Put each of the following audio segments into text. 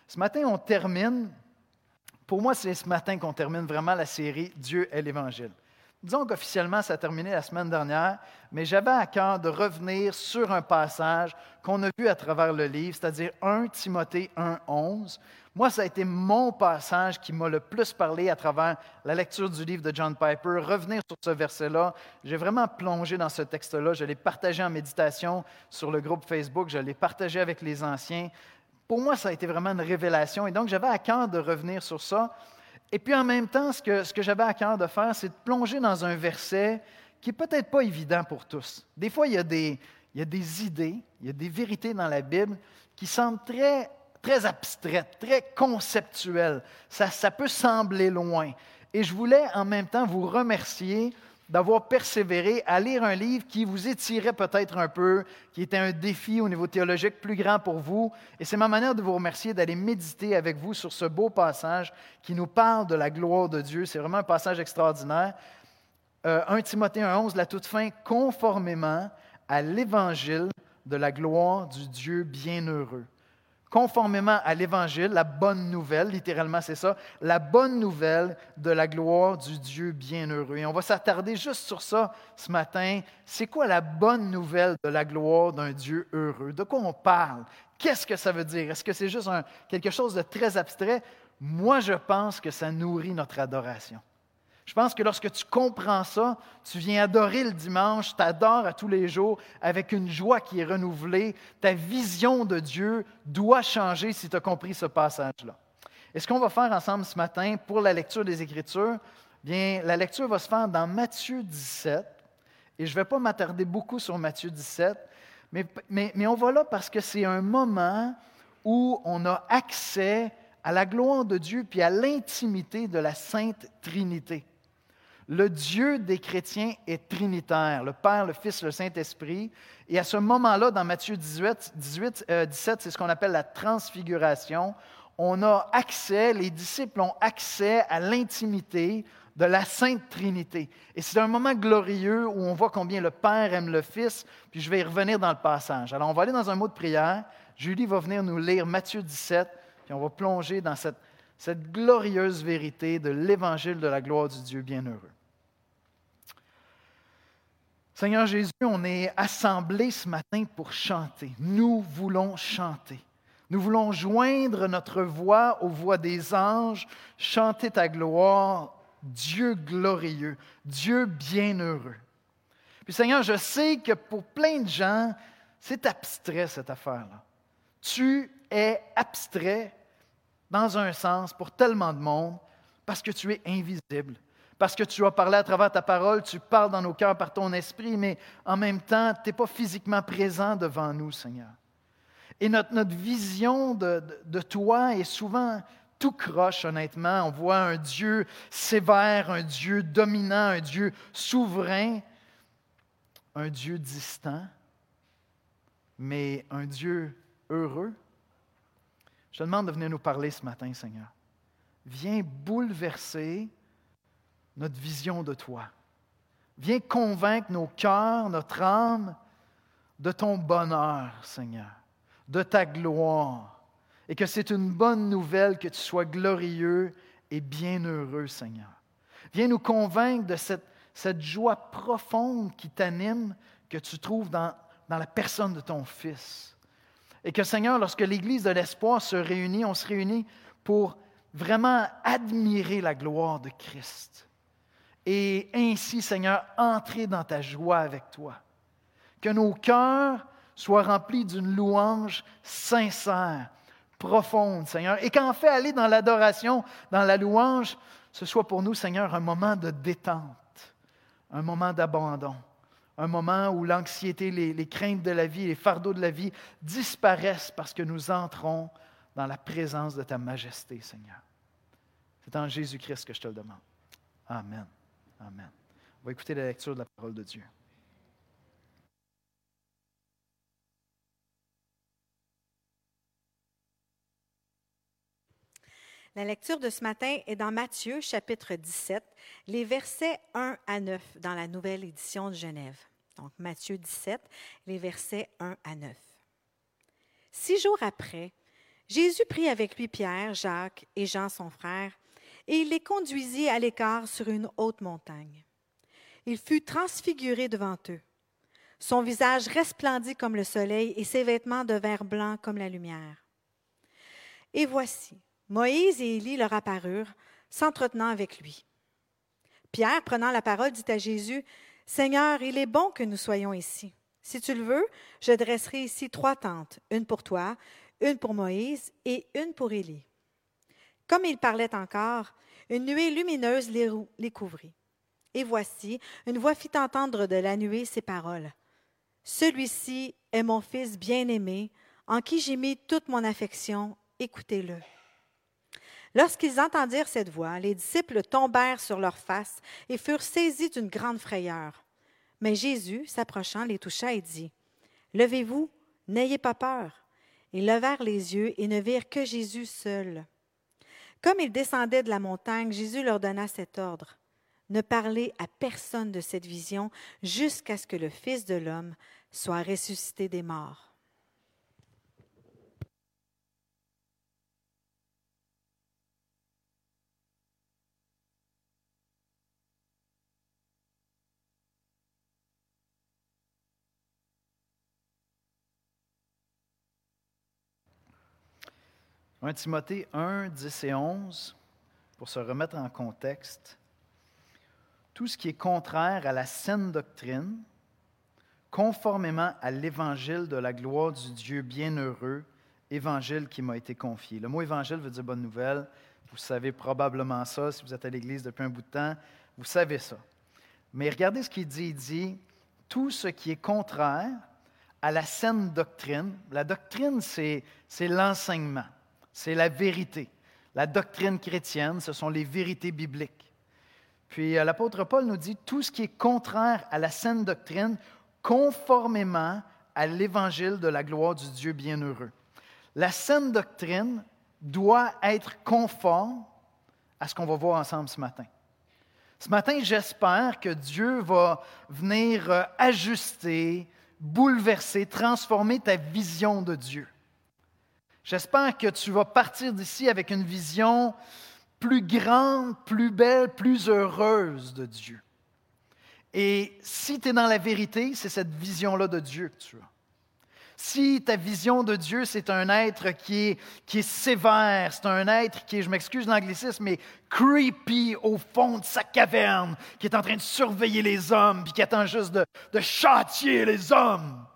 Ce matin, pour moi, c'est ce matin qu'on termine vraiment la série « Dieu est l'Évangile ». Disons qu'officiellement, ça a terminé la semaine dernière, mais j'avais à cœur de revenir sur un passage qu'on a vu à travers le livre, c'est-à-dire 1 Timothée 1,11. Moi, ça a été mon passage qui m'a le plus parlé à travers la lecture du livre de John Piper. Revenir sur ce verset-là, j'ai vraiment plongé dans ce texte-là. Je l'ai partagé en méditation sur le groupe Facebook, je l'ai partagé avec les anciens. Pour moi, ça a été vraiment une révélation et donc j'avais à cœur de revenir sur ça. Et puis en même temps, ce que j'avais à cœur de faire, c'est de plonger dans un verset qui n'est peut-être pas évident pour tous. Des fois, il y a des idées, il y a des vérités dans la Bible qui semblent très, très abstraites, très conceptuelles. Ça peut sembler loin. Et je voulais en même temps vous remercier d'avoir persévéré à lire un livre qui vous étirait peut-être un peu, qui était un défi au niveau théologique plus grand pour vous. Et c'est ma manière de vous remercier d'aller méditer avec vous sur ce beau passage qui nous parle de la gloire de Dieu. C'est vraiment un passage extraordinaire. 1 Timothée 1,11, la toute fin, conformément à l'évangile de la gloire du Dieu bienheureux. Conformément à l'Évangile, la bonne nouvelle, littéralement c'est ça, la bonne nouvelle de la gloire du Dieu bienheureux. Et on va s'attarder juste sur ça ce matin. C'est quoi la bonne nouvelle de la gloire d'un Dieu heureux? De quoi on parle? Qu'est-ce que ça veut dire? Est-ce que c'est juste quelque chose de très abstrait? Moi, je pense que ça nourrit notre adoration. Je pense que lorsque tu comprends ça, tu viens adorer le dimanche, tu adores à tous les jours avec une joie qui est renouvelée. Ta vision de Dieu doit changer si tu as compris ce passage-là. Et ce qu'on va faire ensemble ce matin pour la lecture des Écritures, bien, la lecture va se faire dans Matthieu 17. Et je ne vais pas m'attarder beaucoup sur Matthieu 17, mais on va là parce que c'est un moment où on a accès à la gloire de Dieu puis à l'intimité de la Sainte Trinité. Le Dieu des chrétiens est trinitaire, le Père, le Fils, le Saint-Esprit. Et à ce moment-là, dans Matthieu 17, c'est ce qu'on appelle la transfiguration. On a accès, les disciples ont accès à l'intimité de la Sainte Trinité. Et c'est un moment glorieux où on voit combien le Père aime le Fils, puis je vais y revenir dans le passage. Alors, on va aller dans un mot de prière. Julie va venir nous lire Matthieu 17, puis on va plonger dans cette glorieuse vérité de l'Évangile de la gloire du Dieu bienheureux. Seigneur Jésus, on est assemblés ce matin pour chanter. Nous voulons chanter. Nous voulons joindre notre voix aux voix des anges, chanter ta gloire, Dieu glorieux, Dieu bienheureux. Puis Seigneur, je sais que pour plein de gens, c'est abstrait cette affaire-là. Tu es abstrait dans un sens pour tellement de monde parce que tu es invisible. Parce que tu as parlé à travers ta parole, tu parles dans nos cœurs par ton esprit, mais en même temps, tu n'es pas physiquement présent devant nous, Seigneur. Et notre vision de toi est souvent tout croche, honnêtement. On voit un Dieu sévère, un Dieu dominant, un Dieu souverain, un Dieu distant, mais un Dieu heureux. Je te demande de venir nous parler ce matin, Seigneur. Viens bouleverser notre vision de toi. Viens convaincre nos cœurs, notre âme, de ton bonheur, Seigneur, de ta gloire, et que c'est une bonne nouvelle que tu sois glorieux et bienheureux, Seigneur. Viens nous convaincre de cette joie profonde qui t'anime, que tu trouves dans la personne de ton Fils. Et que, Seigneur, lorsque l'Église de l'Espoir se réunit, on se réunit pour vraiment admirer la gloire de Christ. Et ainsi, Seigneur, entrer dans ta joie avec toi. Que nos cœurs soient remplis d'une louange sincère, profonde, Seigneur. Et qu'en fait, aller dans l'adoration, dans la louange, ce soit pour nous, Seigneur, un moment de détente, un moment d'abandon, un moment où l'anxiété, les craintes de la vie, les fardeaux de la vie disparaissent parce que nous entrons dans la présence de ta majesté, Seigneur. C'est en Jésus-Christ que je te le demande. Amen. Amen. On va écouter la lecture de la parole de Dieu. La lecture de ce matin est dans Matthieu, chapitre 17, les versets 1 à 9, dans la nouvelle édition de Genève. Donc, Matthieu 17, les versets 1 à 9. 6 jours après, Jésus prit avec lui Pierre, Jacques et Jean son frère, et il les conduisit à l'écart sur une haute montagne. Il fut transfiguré devant eux. Son visage resplendit comme le soleil et ses vêtements devinrent blancs comme la lumière. Et voici, Moïse et Élie leur apparurent, s'entretenant avec lui. Pierre, prenant la parole, dit à Jésus, « Seigneur, il est bon que nous soyons ici. Si tu le veux, je dresserai ici 3 tentes, une pour toi, une pour Moïse et une pour Élie. » Comme il parlait encore, une nuée lumineuse les couvrit. Et voici, une voix fit entendre de la nuée ces paroles. « Celui-ci est mon Fils bien-aimé, en qui j'ai mis toute mon affection, écoutez-le. » Lorsqu'ils entendirent cette voix, les disciples tombèrent sur leurs faces et furent saisis d'une grande frayeur. Mais Jésus, s'approchant, les toucha et dit, « Levez-vous, n'ayez pas peur. » Ils levèrent les yeux et ne virent que Jésus seul. Comme ils descendaient de la montagne, Jésus leur donna cet ordre. « Ne parlez à personne de cette vision jusqu'à ce que le Fils de l'homme soit ressuscité des morts. » « 1 Timothée 1, 10 et 11, pour se remettre en contexte. Tout ce qui est contraire à la saine doctrine, conformément à l'évangile de la gloire du Dieu bienheureux, évangile qui m'a été confié. » Le mot évangile veut dire bonne nouvelle. Vous savez probablement ça. Si vous êtes à l'Église depuis un bout de temps, vous savez ça. Mais regardez ce qu'il dit. Il dit, tout ce qui est contraire à la saine doctrine. La doctrine, c'est l'enseignement. C'est la vérité. La doctrine chrétienne, ce sont les vérités bibliques. Puis l'apôtre Paul nous dit tout ce qui est contraire à la saine doctrine, conformément à l'évangile de la gloire du Dieu bienheureux. La saine doctrine doit être conforme à ce qu'on va voir ensemble ce matin. Ce matin, j'espère que Dieu va venir ajuster, bouleverser, transformer ta vision de Dieu. J'espère que tu vas partir d'ici avec une vision plus grande, plus belle, plus heureuse de Dieu. Et si tu es dans la vérité, c'est cette vision-là de Dieu que tu as. Si ta vision de Dieu, c'est un être qui est sévère, c'est un être qui est, je m'excuse l'anglicisme, mais creepy au fond de sa caverne, qui est en train de surveiller les hommes, puis qui attend juste de châtier les hommes,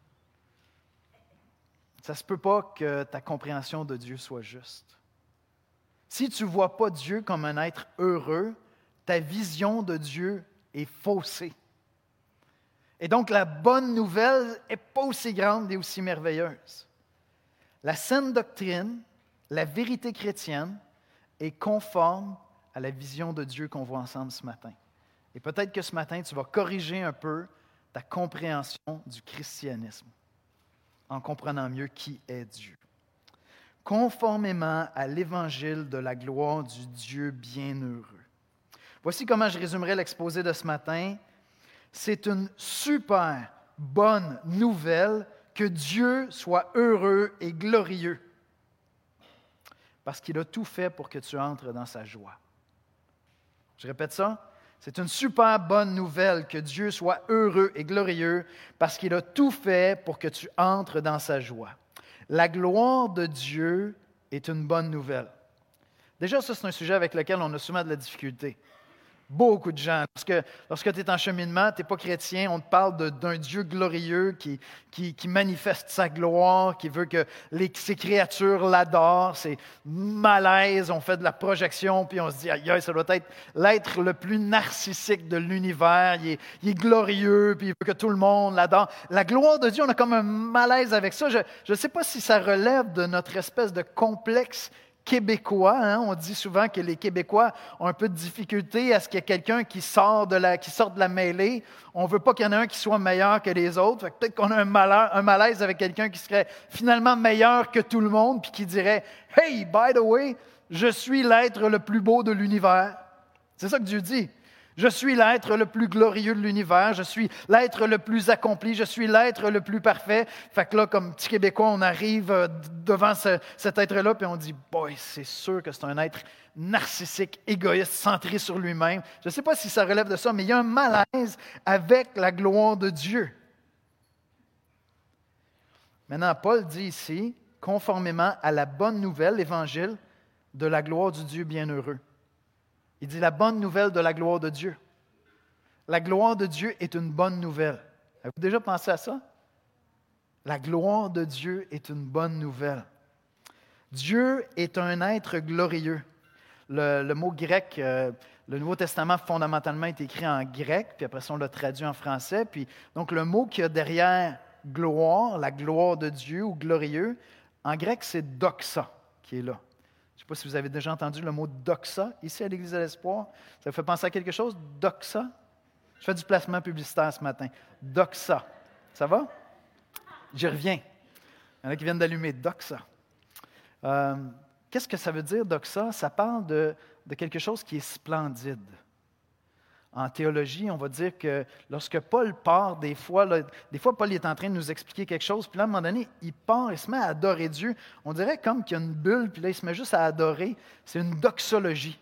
ça ne se peut pas que ta compréhension de Dieu soit juste. Si tu ne vois pas Dieu comme un être heureux, ta vision de Dieu est faussée. Et donc, la bonne nouvelle n'est pas aussi grande et aussi merveilleuse. La saine doctrine, la vérité chrétienne, est conforme à la vision de Dieu qu'on voit ensemble ce matin. Et peut-être que ce matin, tu vas corriger un peu ta compréhension du christianisme, en comprenant mieux qui est Dieu. Conformément à l'évangile de la gloire du Dieu bienheureux. Voici comment je résumerai l'exposé de ce matin. C'est une super bonne nouvelle que Dieu soit heureux et glorieux, parce qu'il a tout fait pour que tu entres dans sa joie. Je répète ça. C'est une super bonne nouvelle que Dieu soit heureux et glorieux, parce qu'il a tout fait pour que tu entres dans sa joie. La gloire de Dieu est une bonne nouvelle. Déjà, ça, c'est un sujet avec lequel on a souvent de la difficulté. Beaucoup de gens. Lorsque tu es en cheminement, tu n'es pas chrétien, on te parle d'un Dieu glorieux qui manifeste sa gloire, qui veut que ses créatures l'adorent. C'est malaise, on fait de la projection, puis on se dit, aïe, ça doit être l'être le plus narcissique de l'univers. Il est glorieux, puis il veut que tout le monde l'adore. La gloire de Dieu, on a comme un malaise avec ça. Je ne sais pas si ça relève de notre espèce de complexe québécois. On dit souvent que les Québécois ont un peu de difficulté à ce qu'il y ait quelqu'un qui sorte de la mêlée. On ne veut pas qu'il y en ait un qui soit meilleur que les autres. Peut-être qu'on a un malaise avec quelqu'un qui serait finalement meilleur que tout le monde, puis qui dirait « Hey, by the way, je suis l'être le plus beau de l'univers. » C'est ça que Dieu dit. Je suis l'être le plus glorieux de l'univers, je suis l'être le plus accompli, je suis l'être le plus parfait. Fait que là, comme petit Québécois, on arrive devant cet être-là, puis on dit « Boy, c'est sûr que c'est un être narcissique, égoïste, centré sur lui-même. » Je ne sais pas si ça relève de ça, mais il y a un malaise avec la gloire de Dieu. Maintenant, Paul dit ici, conformément à la bonne nouvelle, l'Évangile, de la gloire du Dieu bienheureux. Il dit la bonne nouvelle de la gloire de Dieu. La gloire de Dieu est une bonne nouvelle. Avez-vous déjà pensé à ça? La gloire de Dieu est une bonne nouvelle. Dieu est un être glorieux. Le mot grec, le Nouveau Testament fondamentalement est écrit en grec, puis après ça on l'a traduit en français. Puis, donc le mot qu'il y a derrière gloire, la gloire de Dieu ou glorieux, en grec c'est doxa qui est là. Je ne sais pas si vous avez déjà entendu le mot doxa ici à l'Église de l'Espoir. Ça vous fait penser à quelque chose? Doxa? Je fais du placement publicitaire ce matin. Doxa. Ça va? J'y reviens. Il y en a qui viennent d'allumer. Doxa. Qu'est-ce que ça veut dire, doxa? Ça parle de quelque chose qui est splendide. En théologie, on va dire que lorsque Paul part, des fois, Paul est en train de nous expliquer quelque chose, puis là, à un moment donné, il part et se met à adorer Dieu. On dirait comme qu'il y a une bulle, puis là, il se met juste à adorer. C'est une doxologie.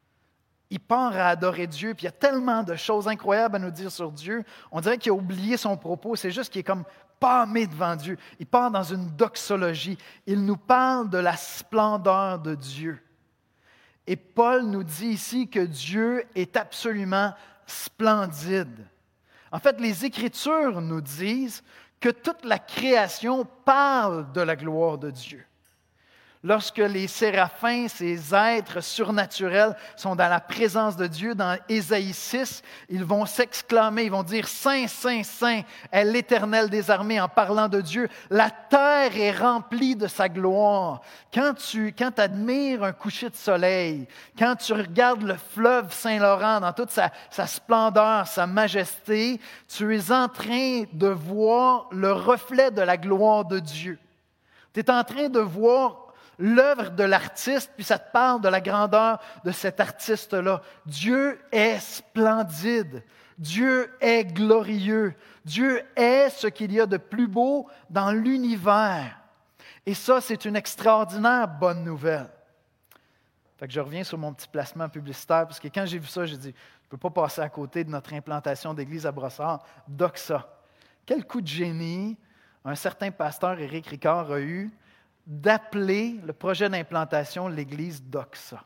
Il part à adorer Dieu, puis il y a tellement de choses incroyables à nous dire sur Dieu. On dirait qu'il a oublié son propos. C'est juste qu'il est comme pâmé devant Dieu. Il part dans une doxologie. Il nous parle de la splendeur de Dieu. Et Paul nous dit ici que Dieu est absolument splendide. En fait, les Écritures nous disent que toute la création parle de la gloire de Dieu. Lorsque les séraphins, ces êtres surnaturels, sont dans la présence de Dieu, dans Ésaïe 6, ils vont s'exclamer, ils vont dire « Saint, Saint, Saint est l'Éternel des armées » en parlant de Dieu. La terre est remplie de sa gloire. Quand tu admires un coucher de soleil, quand tu regardes le fleuve Saint-Laurent dans toute sa splendeur, sa majesté, tu es en train de voir le reflet de la gloire de Dieu. Tu es en train de voir l'œuvre de l'artiste, puis ça te parle de la grandeur de cet artiste-là. Dieu est splendide. Dieu est glorieux. Dieu est ce qu'il y a de plus beau dans l'univers. Et ça, c'est une extraordinaire bonne nouvelle. Fait que je reviens sur mon petit placement publicitaire, parce que quand j'ai vu ça, j'ai dit, je ne peux pas passer à côté de notre implantation d'église à Brossard. Doxa. Quel coup de génie un certain pasteur, Éric Ricard, a eu d'appeler le projet d'implantation l'église Doxa.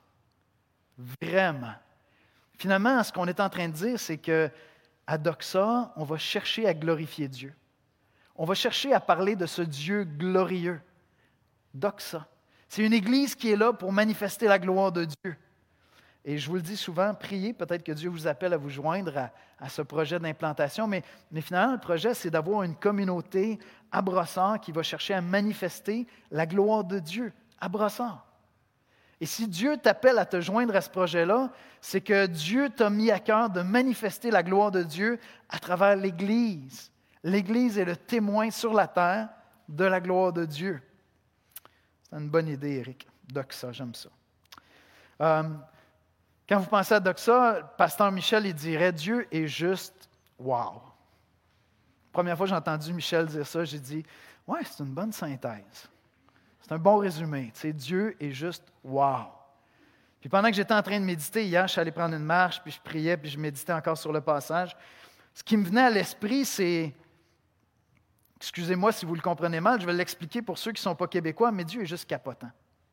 Vraiment. Finalement, ce qu'on est en train de dire, c'est qu'à Doxa, on va chercher à glorifier Dieu. On va chercher à parler de ce Dieu glorieux. Doxa. C'est une église qui est là pour manifester la gloire de Dieu. Et je vous le dis souvent, priez, peut-être que Dieu vous appelle à vous joindre à ce projet d'implantation, mais finalement, le projet, c'est d'avoir une communauté à Brossard qui va chercher à manifester la gloire de Dieu à Brossard. Et si Dieu t'appelle à te joindre à ce projet-là, c'est que Dieu t'a mis à cœur de manifester la gloire de Dieu à travers l'Église. L'Église est le témoin sur la terre de la gloire de Dieu. C'est une bonne idée, Éric. Doxa, j'aime ça. Quand vous pensez à Doxa, pasteur Michel, il dirait « Dieu est juste, wow ». Première fois que j'ai entendu Michel dire ça, j'ai dit « Ouais, c'est une bonne synthèse. C'est un bon résumé. Tu sais, Dieu est juste, wow ». Puis pendant que j'étais en train de méditer, hier, je suis allé prendre une marche, puis je priais, puis je méditais encore sur le passage. Ce qui me venait à l'esprit, c'est, excusez-moi si vous le comprenez mal, je vais l'expliquer pour ceux qui ne sont pas québécois, mais Dieu est juste capotant.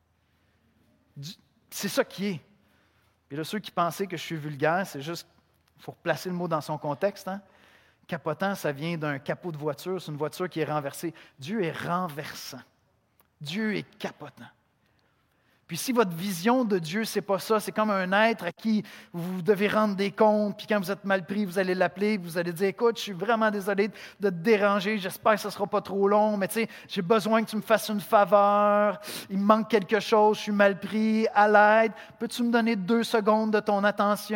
C'est ça qui est. Puis là, ceux qui pensaient que je suis vulgaire, c'est juste, il faut replacer le mot dans son contexte. Hein? Capotant, ça vient d'un capot de voiture, c'est une voiture qui est renversée. Dieu est renversant. Dieu est capotant. Puis si votre vision de Dieu, c'est pas ça, c'est comme un être à qui vous devez rendre des comptes, puis quand vous êtes mal pris, vous allez l'appeler, vous allez dire « Écoute, je suis vraiment désolé de te déranger, j'espère que ça ne sera pas trop long, mais tu sais, j'ai besoin que tu me fasses une faveur, il me manque quelque chose, je suis mal pris, à l'aide, peux-tu me donner 2 secondes de ton attention? »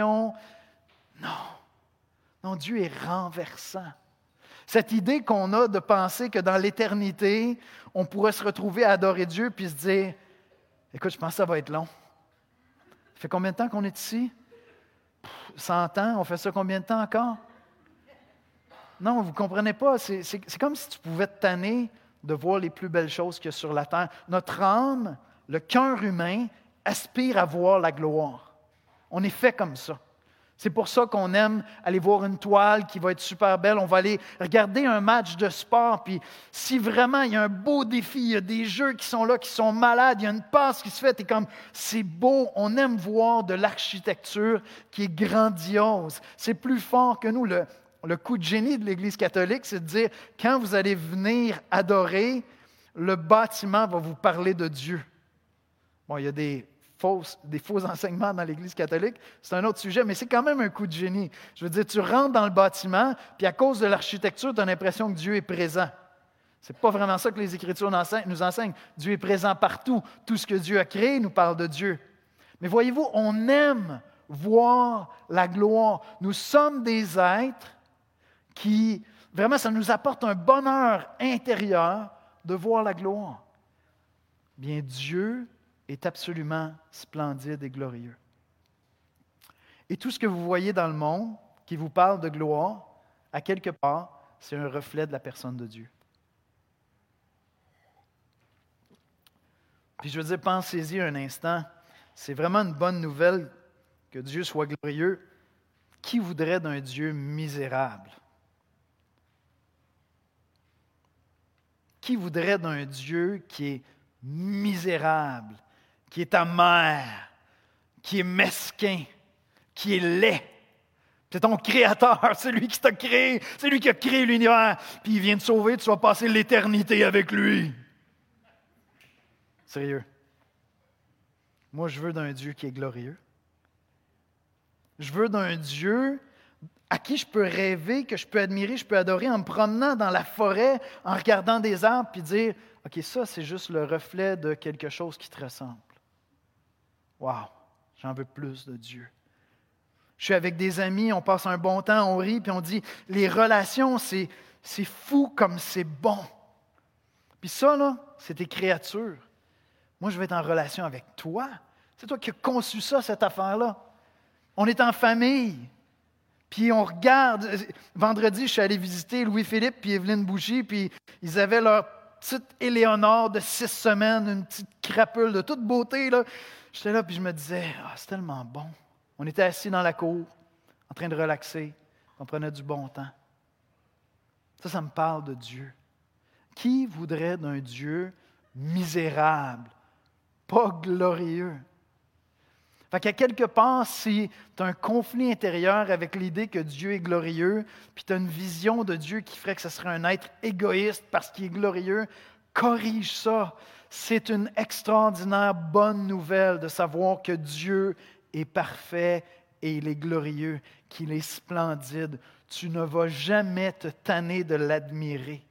Non, Dieu est renversant. Cette idée qu'on a de penser que dans l'éternité, on pourrait se retrouver à adorer Dieu puis se dire « Écoute, je pense que ça va être long. Ça fait combien de temps qu'on est ici? 100 ans, on fait ça combien de temps encore? Non, vous ne comprenez pas. C'est comme si tu pouvais te tanner de voir les plus belles choses qu'il y a sur la terre. Notre âme, le cœur humain, aspire à voir la gloire. On est fait comme ça. C'est pour ça qu'on aime aller voir une toile qui va être super belle. On va aller regarder un match de sport. Puis si vraiment il y a un beau défi, il y a des jeux qui sont là, qui sont malades, il y a une passe qui se fait, et comme c'est beau. On aime voir de l'architecture qui est grandiose. C'est plus fort que nous. Le coup de génie de l'Église catholique, c'est de dire, quand vous allez venir adorer, le bâtiment va vous parler de Dieu. Bon, il y a des faux enseignements dans l'Église catholique, c'est un autre sujet, mais c'est quand même un coup de génie. Je veux dire, tu rentres dans le bâtiment, puis à cause de l'architecture, tu as l'impression que Dieu est présent. Ce n'est pas vraiment ça que les Écritures nous enseignent. Dieu est présent partout. Tout ce que Dieu a créé nous parle de Dieu. Mais voyez-vous, on aime voir la gloire. Nous sommes des êtres qui, vraiment, ça nous apporte un bonheur intérieur de voir la gloire. Bien, Dieu est absolument splendide et glorieux. Et tout ce que vous voyez dans le monde qui vous parle de gloire, à quelque part, c'est un reflet de la personne de Dieu. Puis je veux dire, pensez-y un instant, c'est vraiment une bonne nouvelle que Dieu soit glorieux. Qui voudrait d'un Dieu misérable? Qui voudrait d'un Dieu qui est misérable, qui est amer, qui est mesquin, qui est laid? C'est ton Créateur, c'est lui qui t'a créé, c'est lui qui a créé l'univers, puis il vient te sauver, tu vas passer l'éternité avec lui. Sérieux. Moi, je veux d'un Dieu qui est glorieux. Je veux d'un Dieu à qui je peux rêver, que je peux admirer, je peux adorer en me promenant dans la forêt, en regardant des arbres, puis dire, OK, ça, c'est juste le reflet de quelque chose qui te ressemble. Wow, j'en veux plus de Dieu. Je suis avec des amis, on passe un bon temps, on rit, puis on dit, les relations, c'est fou comme c'est bon. Puis ça, là, c'est tes créatures. Moi, je vais être en relation avec toi. C'est toi qui as conçu ça, cette affaire-là. On est en famille. Puis on regarde. Vendredi, je suis allé visiter Louis-Philippe et Evelyne Bougie, puis ils avaient leur petite Éléonore de 6 semaines, une petite crapule de toute beauté, là. J'étais là, puis je me disais, c'est tellement bon. On était assis dans la cour, en train de relaxer. On prenait du bon temps. Ça me parle de Dieu. Qui voudrait d'un Dieu misérable, pas glorieux? Fait qu'à quelque part, si tu as un conflit intérieur avec l'idée que Dieu est glorieux, puis tu as une vision de Dieu qui ferait que ce serait un être égoïste parce qu'il est glorieux, corrige ça. C'est une extraordinaire bonne nouvelle de savoir que Dieu est parfait et il est glorieux, qu'il est splendide. Tu ne vas jamais te tanner de l'admirer.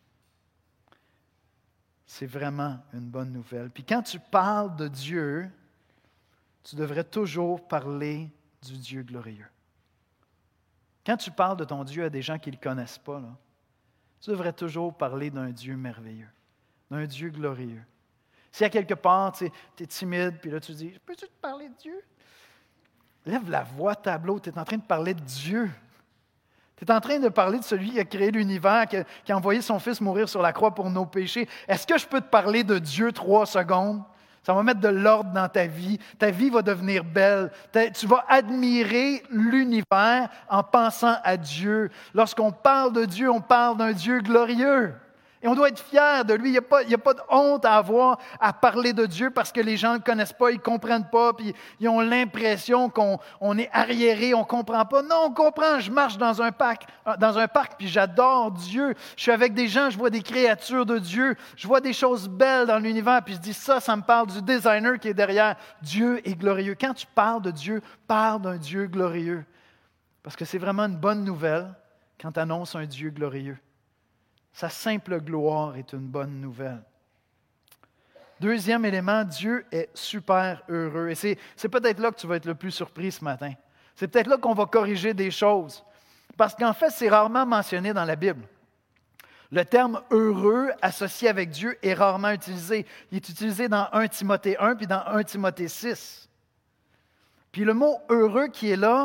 C'est vraiment une bonne nouvelle. Puis quand tu parles de Dieu, tu devrais toujours parler du Dieu glorieux. Quand tu parles de ton Dieu à des gens qui ne le connaissent pas, là, tu devrais toujours parler d'un Dieu merveilleux, d'un Dieu glorieux. Si à quelque part, tu es timide, puis là tu dis, « Peux-tu te parler de Dieu? » Lève la voix, tableau, tu es en train de parler de Dieu. Tu es en train de parler de celui qui a créé l'univers, qui a envoyé son Fils mourir sur la croix pour nos péchés. Est-ce que je peux te parler de Dieu 3 secondes? Ça va mettre de l'ordre dans ta vie. Ta vie va devenir belle. Tu vas admirer l'univers en pensant à Dieu. Lorsqu'on parle de Dieu, on parle d'un Dieu glorieux. Et on doit être fier de lui. Il n'y a pas de honte à avoir à parler de Dieu parce que les gens ne le connaissent pas, ils ne comprennent pas, puis ils ont l'impression qu'on est arriéré, on ne comprend pas. Non, on comprend. Je marche dans un parc, puis j'adore Dieu. Je suis avec des gens, je vois des créatures de Dieu, je vois des choses belles dans l'univers, puis je dis ça me parle du designer qui est derrière. Dieu est glorieux. Quand tu parles de Dieu, parle d'un Dieu glorieux. Parce que c'est vraiment une bonne nouvelle quand tu annonces un Dieu glorieux. Sa simple gloire est une bonne nouvelle. Deuxième élément, Dieu est super heureux. Et c'est peut-être là que tu vas être le plus surpris ce matin. C'est peut-être là qu'on va corriger des choses. Parce qu'en fait, c'est rarement mentionné dans la Bible. Le terme « heureux » associé avec Dieu est rarement utilisé. Il est utilisé dans 1 Timothée 1 puis dans 1 Timothée 6. Puis le mot « heureux » qui est là,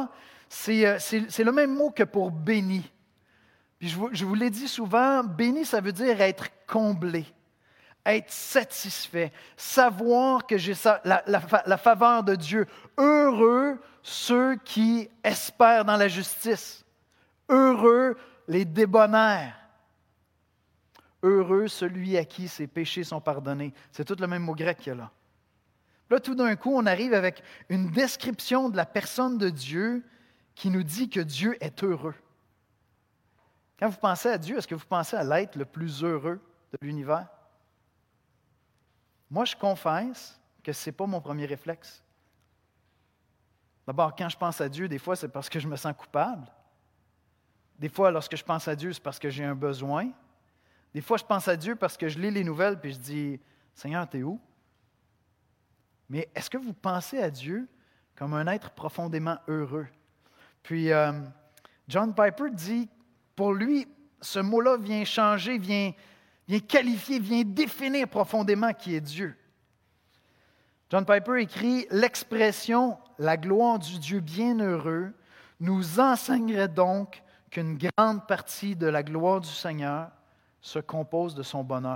c'est le même mot que pour béni. Puis je vous l'ai dit souvent, béni, ça veut dire être comblé, être satisfait, savoir que j'ai la faveur de Dieu. Heureux ceux qui espèrent dans la justice. Heureux les débonnaires. Heureux celui à qui ses péchés sont pardonnés. C'est tout le même mot grec qu'il y a là. Là, tout d'un coup, on arrive avec une description de la personne de Dieu qui nous dit que Dieu est heureux. Quand vous pensez à Dieu, est-ce que vous pensez à l'être le plus heureux de l'univers? Moi, je confesse que ce n'est pas mon premier réflexe. D'abord, quand je pense à Dieu, des fois, c'est parce que je me sens coupable. Des fois, lorsque je pense à Dieu, c'est parce que j'ai un besoin. Des fois, je pense à Dieu parce que je lis les nouvelles et je dis « Seigneur, t'es où? » Mais est-ce que vous pensez à Dieu comme un être profondément heureux? Puis, John Piper dit, pour lui, ce mot-là vient changer, vient qualifier, vient définir profondément qui est Dieu. John Piper écrit « L'expression « la gloire du Dieu bienheureux » nous enseignerait donc qu'une grande partie de la gloire du Seigneur se compose de son bonheur. »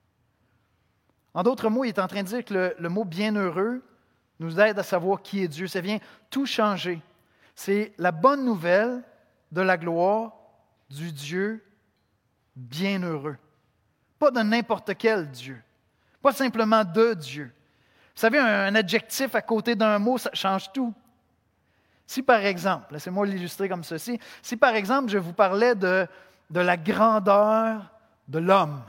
En d'autres mots, il est en train de dire que le mot « bienheureux » nous aide à savoir qui est Dieu. Ça vient tout changer. C'est la bonne nouvelle de la gloire du Dieu bienheureux. Pas de n'importe quel Dieu. Pas simplement de Dieu. Vous savez, un adjectif à côté d'un mot, ça change tout. Si par exemple, laissez-moi l'illustrer comme ceci, si par exemple je vous parlais de la grandeur de l'homme,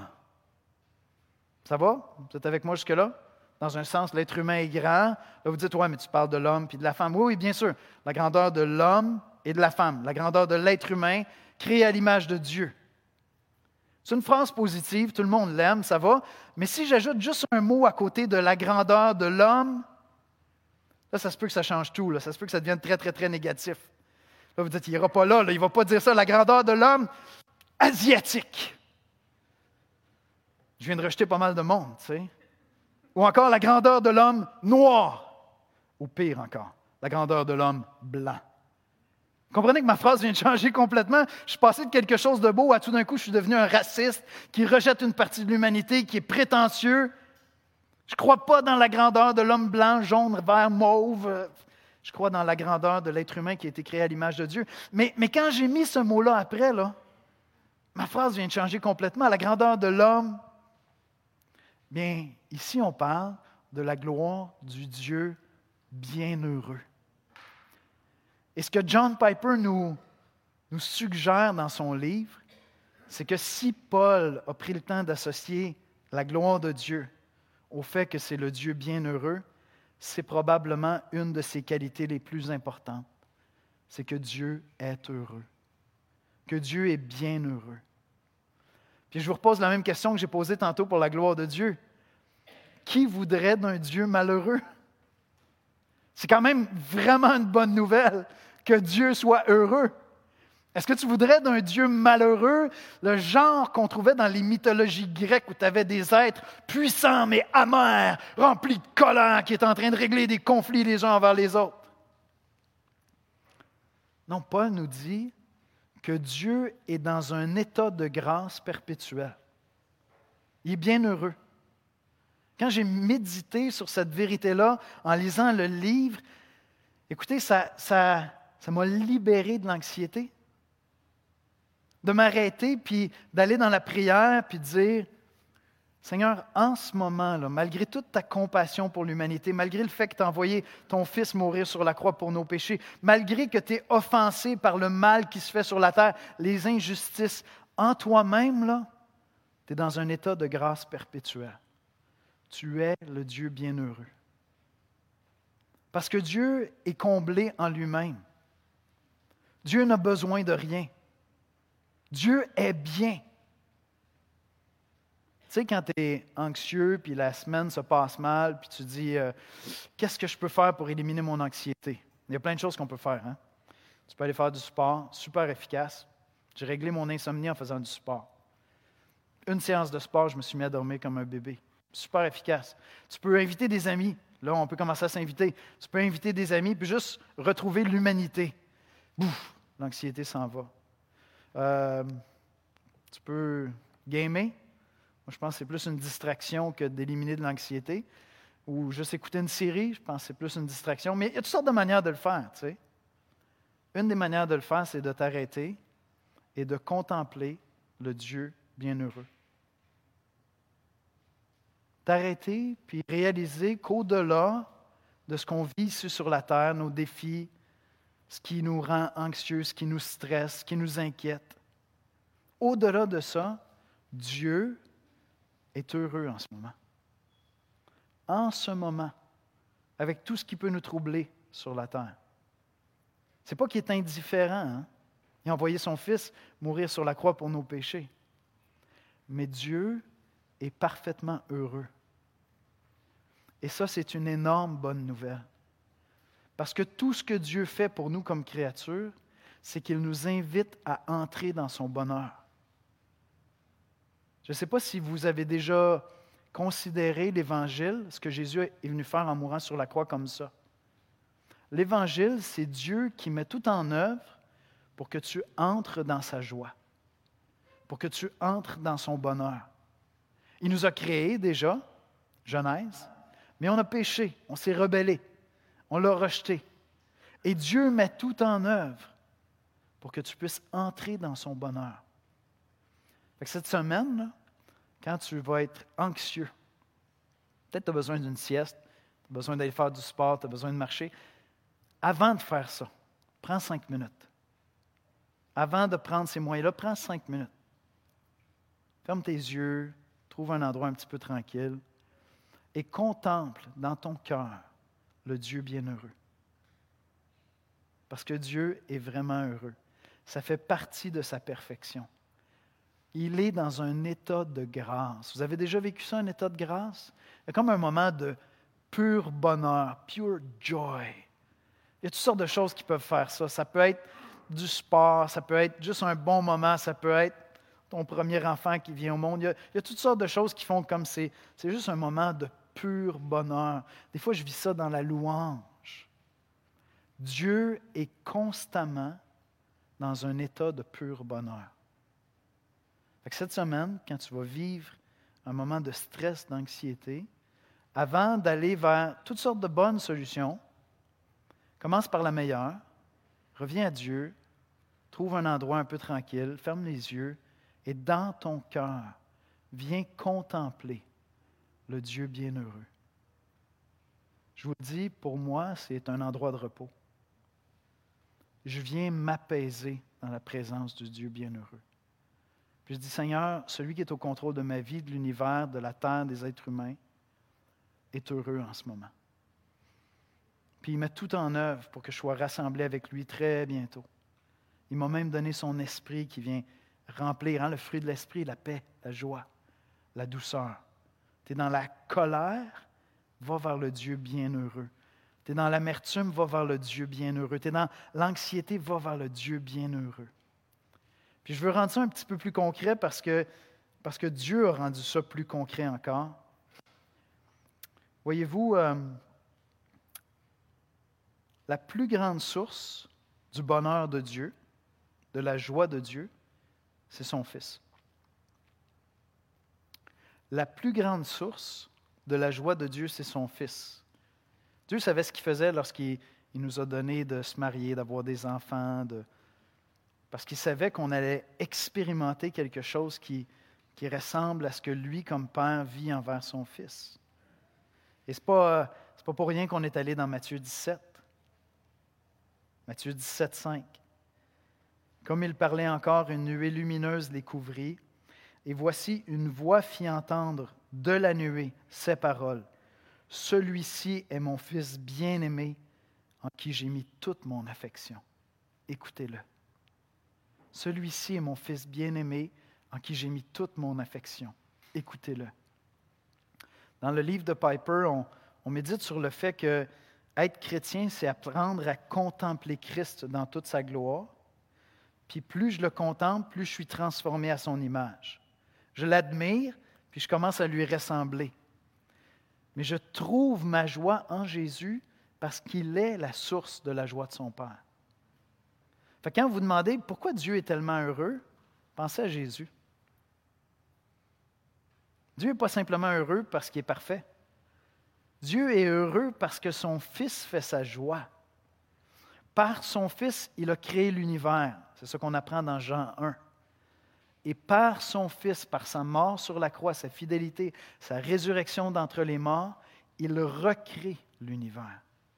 ça va? Vous êtes avec moi jusque-là? Dans un sens, l'être humain est grand. Là, vous dites, ouais, mais tu parles de l'homme puis de la femme. Oui, oui, bien sûr. La grandeur de l'homme et de la femme. La grandeur de l'être humain créé à l'image de Dieu. C'est une phrase positive, tout le monde l'aime, ça va. Mais si j'ajoute juste un mot à côté de la grandeur de l'homme, là, ça se peut que ça change tout. Là. Ça se peut que ça devienne très, très, très négatif. Là, vous dites, il n'ira pas là, il ne va pas dire ça. La grandeur de l'homme asiatique. Je viens de rejeter pas mal de monde, tu sais. Ou encore la grandeur de l'homme noir. Ou pire encore, la grandeur de l'homme blanc. Vous comprenez que ma phrase vient de changer complètement? Je suis passé de quelque chose de beau à tout d'un coup, je suis devenu un raciste qui rejette une partie de l'humanité, qui est prétentieux. Je ne crois pas dans la grandeur de l'homme blanc, jaune, vert, mauve. Je crois dans la grandeur de l'être humain qui a été créé à l'image de Dieu. Mais quand j'ai mis ce mot-là après, là, ma phrase vient de changer complètement. La grandeur de l'homme. Bien, ici, on parle de la gloire du Dieu bienheureux. Et ce que John Piper nous suggère dans son livre, c'est que si Paul a pris le temps d'associer la gloire de Dieu au fait que c'est le Dieu bienheureux, c'est probablement une de ses qualités les plus importantes. C'est que Dieu est heureux, que Dieu est bienheureux. Puis je vous repose la même question que j'ai posée tantôt pour la gloire de Dieu. Qui voudrait d'un Dieu malheureux? C'est quand même vraiment une bonne nouvelle que Dieu soit heureux. Est-ce que tu voudrais d'un Dieu malheureux, le genre qu'on trouvait dans les mythologies grecques où tu avais des êtres puissants mais amers, remplis de colère, qui étaient en train de régler des conflits les uns envers les autres? Non, Paul nous dit que Dieu est dans un état de grâce perpétuelle. Il est bien heureux. Quand j'ai médité sur cette vérité-là en lisant le livre, écoutez, ça m'a libéré de l'anxiété. De m'arrêter, puis d'aller dans la prière, puis de dire, Seigneur, en ce moment, là, malgré toute ta compassion pour l'humanité, malgré le fait que tu as envoyé ton Fils mourir sur la croix pour nos péchés, malgré que tu es offensé par le mal qui se fait sur la terre, les injustices, en toi-même, là, tu es dans un état de grâce perpétuelle. Tu es le Dieu bienheureux. Parce que Dieu est comblé en lui-même. Dieu n'a besoin de rien. Dieu est bien. Tu sais, quand tu es anxieux, puis la semaine se passe mal, puis tu dis qu'est-ce que je peux faire pour éliminer mon anxiété? Il y a plein de choses qu'on peut faire. Hein? Tu peux aller faire du sport, super efficace. J'ai réglé mon insomnie en faisant du sport. Une séance de sport, je me suis mis à dormir comme un bébé. Super efficace. Tu peux inviter des amis. Là, on peut commencer à s'inviter. Tu peux inviter des amis puis juste retrouver l'humanité. bouf, l'anxiété s'en va. Tu peux gamer. Moi, je pense que c'est plus une distraction que d'éliminer de l'anxiété. Ou juste écouter une série, je pense que c'est plus une distraction. Mais il y a toutes sortes de manières de le faire, tu sais. Une des manières de le faire, c'est de t'arrêter et de contempler le Dieu bienheureux. T'arrêter puis réaliser qu'au-delà de ce qu'on vit ici sur la terre, nos défis, ce qui nous rend anxieux, ce qui nous stresse, ce qui nous inquiète, au-delà de ça, Dieu est heureux en ce moment. En ce moment, avec tout ce qui peut nous troubler sur la terre. Ce n'est pas qu'il est indifférent. Hein? Il a envoyé son Fils mourir sur la croix pour nos péchés. Mais Dieu est parfaitement heureux. Et ça, c'est une énorme bonne nouvelle. Parce que tout ce que Dieu fait pour nous comme créatures, c'est qu'il nous invite à entrer dans son bonheur. Je ne sais pas si vous avez déjà considéré l'Évangile, ce que Jésus est venu faire en mourant sur la croix comme ça. L'Évangile, c'est Dieu qui met tout en œuvre pour que tu entres dans sa joie, pour que tu entres dans son bonheur. Il nous a créés déjà, Genèse, mais on a péché, on s'est rebellé, on l'a rejeté. Et Dieu met tout en œuvre pour que tu puisses entrer dans son bonheur. Fait que cette semaine, là, quand tu vas être anxieux, peut-être tu as besoin d'une sieste, tu as besoin d'aller faire du sport, tu as besoin de marcher. Avant de faire ça, prends 5 minutes. Avant de prendre ces moyens-là, prends 5 minutes. Ferme tes yeux, trouve un endroit un petit peu tranquille et contemple dans ton cœur le Dieu bienheureux. Parce que Dieu est vraiment heureux. Ça fait partie de sa perfection. Il est dans un état de grâce. Vous avez déjà vécu ça, un état de grâce? Il y a comme un moment de pur bonheur, pure joy. Il y a toutes sortes de choses qui peuvent faire ça. Ça peut être du sport, ça peut être juste un bon moment, ça peut être ton premier enfant qui vient au monde. Il y a toutes sortes de choses qui font comme c'est juste un moment de pur bonheur. Des fois, je vis ça dans la louange. Dieu est constamment dans un état de pur bonheur. Fait que cette semaine, quand tu vas vivre un moment de stress, d'anxiété, avant d'aller vers toutes sortes de bonnes solutions, commence par la meilleure, reviens à Dieu, trouve un endroit un peu tranquille, ferme les yeux et dans ton cœur, viens contempler le Dieu bienheureux. Je vous le dis, pour moi, c'est un endroit de repos. Je viens m'apaiser dans la présence du Dieu bienheureux. Puis je dis, Seigneur, celui qui est au contrôle de ma vie, de l'univers, de la terre, des êtres humains, est heureux en ce moment. Puis il met tout en œuvre pour que je sois rassemblé avec lui très bientôt. Il m'a même donné son esprit qui vient remplir, le fruit de l'esprit, la paix, la joie, la douceur. Tu es dans la colère, va vers le Dieu bienheureux. Tu es dans l'amertume, va vers le Dieu bienheureux. Tu es dans l'anxiété, va vers le Dieu bienheureux. Puis je veux rendre ça un petit peu plus concret parce que Dieu a rendu ça plus concret encore. Voyez-vous, la plus grande source du bonheur de Dieu, de la joie de Dieu, c'est son Fils. La plus grande source de la joie de Dieu, c'est son Fils. Dieu savait ce qu'il faisait lorsqu'il nous a donné de se marier, d'avoir des enfants, parce qu'il savait qu'on allait expérimenter quelque chose qui ressemble à ce que lui, comme Père, vit envers son Fils. Et ce n'est pas pour rien qu'on est allé dans Matthieu 17. Matthieu 17, 5. Comme il parlait encore, une nuée lumineuse les couvrit, et voici une voix fit entendre de la nuée ces paroles. Celui-ci est mon Fils bien-aimé, en qui j'ai mis toute mon affection. Écoutez-le. Celui-ci est mon Fils bien-aimé, en qui j'ai mis toute mon affection. Écoutez-le. Dans le livre de Piper, on médite sur le fait que être chrétien, c'est apprendre à contempler Christ dans toute sa gloire. Puis plus je le contemple, plus je suis transformé à son image. Je l'admire, puis je commence à lui ressembler. Mais je trouve ma joie en Jésus parce qu'il est la source de la joie de son Père. Fait que quand vous demandez pourquoi Dieu est tellement heureux, pensez à Jésus. Dieu n'est pas simplement heureux parce qu'il est parfait. Dieu est heureux parce que son Fils fait sa joie. Par son Fils, il a créé l'univers. C'est ce qu'on apprend dans Jean 1. Et par son Fils, par sa mort sur la croix, sa fidélité, sa résurrection d'entre les morts, il recrée l'univers.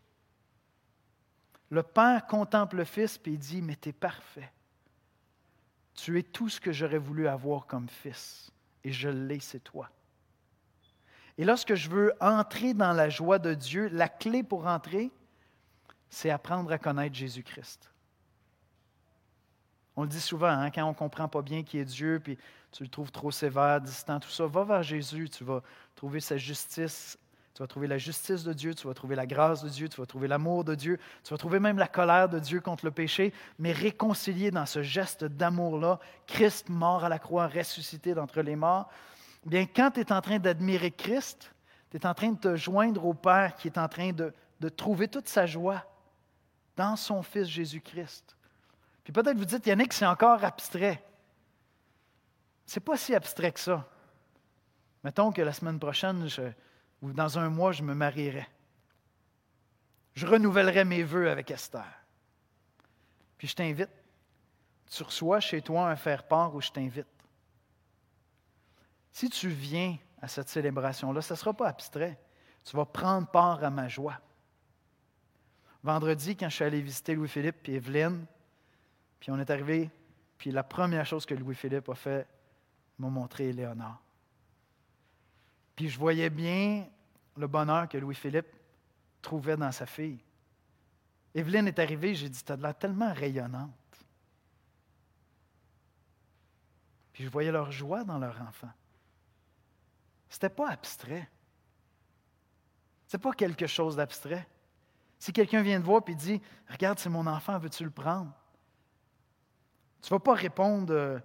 Le Père contemple le Fils et il dit, « Mais tu es parfait. Tu es tout ce que j'aurais voulu avoir comme fils. Et je l'ai, c'est toi. » Et lorsque je veux entrer dans la joie de Dieu, la clé pour entrer, c'est apprendre à connaître Jésus-Christ. On le dit souvent, hein, quand on ne comprend pas bien qui est Dieu, puis tu le trouves trop sévère, distant, tout ça, va vers Jésus, tu vas trouver sa justice, tu vas trouver la justice de Dieu, tu vas trouver la grâce de Dieu, tu vas trouver l'amour de Dieu, tu vas trouver même la colère de Dieu contre le péché, mais réconcilié dans ce geste d'amour-là, Christ mort à la croix, ressuscité d'entre les morts, bien, quand tu es en train d'admirer Christ, tu es en train de te joindre au Père qui est en train de trouver toute sa joie dans son Fils Jésus-Christ. Puis peut-être vous dites, Yannick, c'est encore abstrait. C'est pas si abstrait que ça. Mettons que la semaine prochaine, ou dans un mois, je me marierai. Je renouvellerai mes vœux avec Esther. Puis je t'invite. Tu reçois chez toi un faire-part où je t'invite. Si tu viens à cette célébration-là, ce ne sera pas abstrait. Tu vas prendre part à ma joie. Vendredi, quand je suis allé visiter Louis-Philippe et Evelyne, puis on est arrivé, puis la première chose que Louis-Philippe a fait, m'a montré Éléonore. Puis je voyais bien le bonheur que Louis-Philippe trouvait dans sa fille. Evelyne est arrivée, j'ai dit, tu as de l'air tellement rayonnante. Puis je voyais leur joie dans leur enfant. C'était pas abstrait. C'est pas quelque chose d'abstrait. Si quelqu'un vient te voir et dit, « Regarde, c'est mon enfant, veux-tu le prendre? » Tu ne vas pas répondre,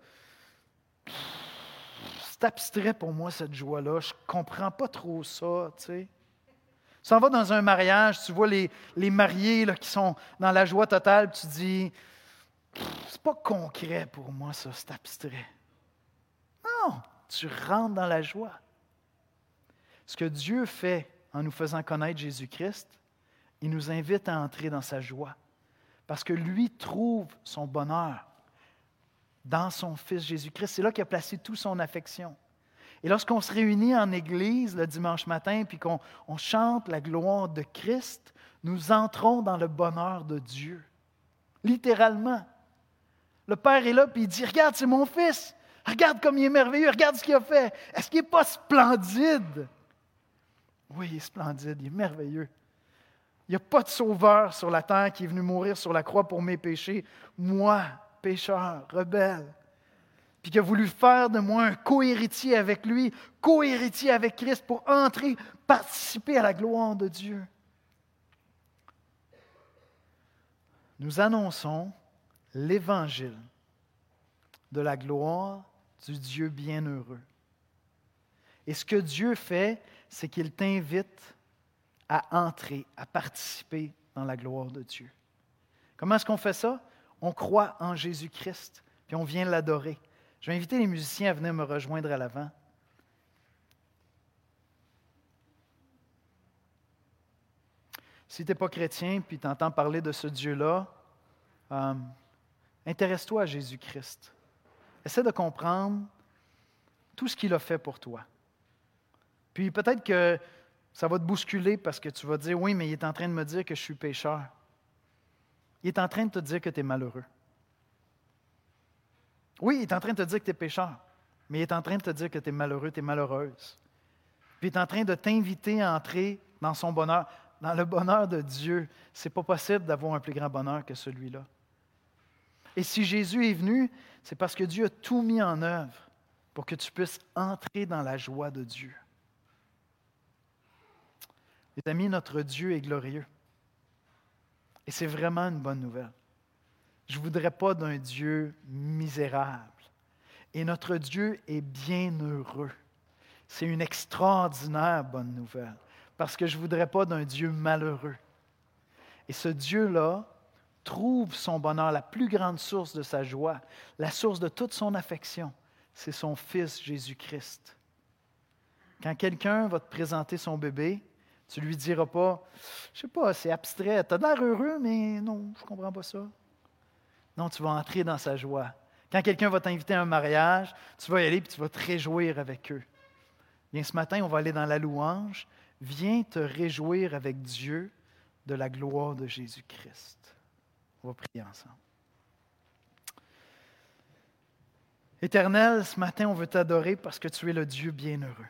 « C'est abstrait pour moi cette joie-là, je ne comprends pas trop ça. » Tu sais. Tu s'en vas dans un mariage, tu vois les mariés là, qui sont dans la joie totale, puis tu dis, « C'est pas concret pour moi ça, c'est abstrait. » Non, tu rentres dans la joie. Ce que Dieu fait en nous faisant connaître Jésus-Christ, il nous invite à entrer dans sa joie. Parce que lui trouve son bonheur dans son Fils Jésus-Christ. C'est là qu'il a placé toute son affection. Et lorsqu'on se réunit en Église le dimanche matin, puis qu'on chante la gloire de Christ, nous entrons dans le bonheur de Dieu. Littéralement. Le Père est là, puis il dit, « Regarde, c'est mon Fils. Regarde comme il est merveilleux. Regarde ce qu'il a fait. Est-ce qu'il n'est pas splendide? » Oui, il est splendide, il est merveilleux. Il n'y a pas de sauveur sur la terre qui est venu mourir sur la croix pour mes péchés. Moi, pécheur, rebelle, puis qui a voulu faire de moi un co-héritier avec lui, co-héritier avec Christ pour entrer, participer à la gloire de Dieu. Nous annonçons l'Évangile de la gloire du Dieu bienheureux. Et ce que Dieu fait, c'est qu'il t'invite à entrer, à participer dans la gloire de Dieu. Comment est-ce qu'on fait ça? On croit en Jésus-Christ, puis on vient l'adorer. Je vais inviter les musiciens à venir me rejoindre à l'avant. Si tu n'es pas chrétien, puis tu entends parler de ce Dieu-là, intéresse-toi à Jésus-Christ. Essaie de comprendre tout ce qu'il a fait pour toi. Puis peut-être que ça va te bousculer parce que tu vas dire, oui, mais il est en train de me dire que je suis pécheur. Il est en train de te dire que tu es malheureux. Oui, il est en train de te dire que tu es pécheur, mais il est en train de te dire que tu es malheureux, tu es malheureuse. Puis il est en train de t'inviter à entrer dans son bonheur, dans le bonheur de Dieu. Ce n'est pas possible d'avoir un plus grand bonheur que celui-là. Et si Jésus est venu, c'est parce que Dieu a tout mis en œuvre pour que tu puisses entrer dans la joie de Dieu. Les amis, notre Dieu est glorieux. Et c'est vraiment une bonne nouvelle. Je ne voudrais pas d'un Dieu misérable. Et notre Dieu est bien heureux. C'est une extraordinaire bonne nouvelle. Parce que je ne voudrais pas d'un Dieu malheureux. Et ce Dieu-là trouve son bonheur, la plus grande source de sa joie, la source de toute son affection, c'est son Fils Jésus-Christ. Quand quelqu'un va te présenter son bébé, tu ne lui diras pas, je ne sais pas, c'est abstrait, tu as l'air heureux, mais non, je ne comprends pas ça. Non, tu vas entrer dans sa joie. Quand quelqu'un va t'inviter à un mariage, tu vas y aller et tu vas te réjouir avec eux. Bien, ce matin, on va aller dans la louange. Viens te réjouir avec Dieu de la gloire de Jésus-Christ. On va prier ensemble. Éternel, ce matin, on veut t'adorer parce que tu es le Dieu bienheureux.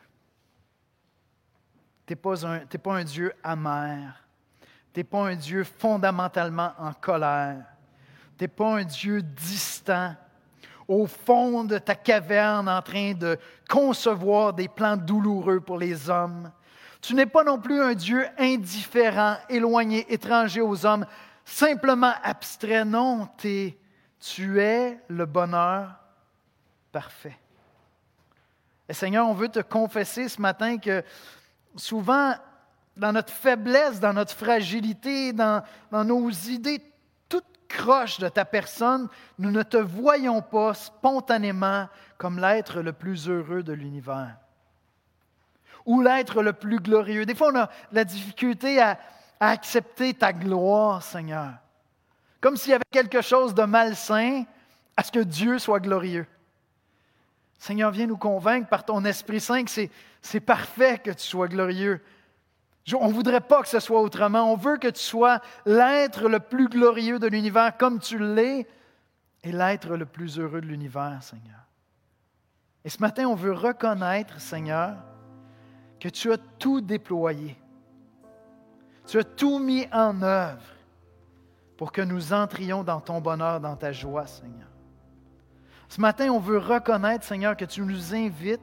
Tu n'es pas un Dieu amer. Tu n'es pas un Dieu fondamentalement en colère. Tu n'es pas un Dieu distant, au fond de ta caverne, en train de concevoir des plans douloureux pour les hommes. Tu n'es pas non plus un Dieu indifférent, éloigné, étranger aux hommes, simplement abstrait. Non, tu es le bonheur parfait. Et Seigneur, on veut te confesser ce matin que souvent, dans notre faiblesse, dans notre fragilité, dans nos idées toutes croches de ta personne, nous ne te voyons pas spontanément comme l'être le plus heureux de l'univers ou l'être le plus glorieux. Des fois, on a la difficulté à accepter ta gloire, Seigneur. Comme s'il y avait quelque chose de malsain à ce que Dieu soit glorieux. Seigneur, viens nous convaincre par ton Esprit Saint que c'est parfait que tu sois glorieux. On ne voudrait pas que ce soit autrement. On veut que tu sois l'être le plus glorieux de l'univers comme tu l'es et l'être le plus heureux de l'univers, Seigneur. Et ce matin, on veut reconnaître, Seigneur, que tu as tout déployé. Tu as tout mis en œuvre pour que nous entrions dans ton bonheur, dans ta joie, Seigneur. Ce matin, on veut reconnaître, Seigneur, que tu nous invites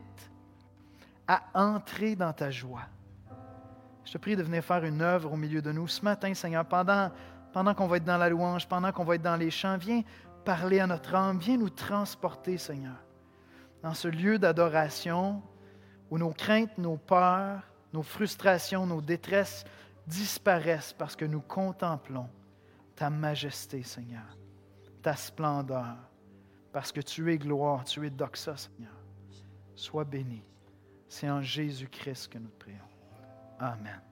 à entrer dans ta joie. Je te prie de venir faire une œuvre au milieu de nous. Ce matin, Seigneur, pendant qu'on va être dans la louange, pendant qu'on va être dans les chants, viens parler à notre âme, viens nous transporter, Seigneur, dans ce lieu d'adoration où nos craintes, nos peurs, nos frustrations, nos détresses disparaissent parce que nous contemplons ta majesté, Seigneur, ta splendeur, parce que tu es gloire, tu es doxa, Seigneur. Sois béni. C'est en Jésus-Christ que nous te prions. Amen.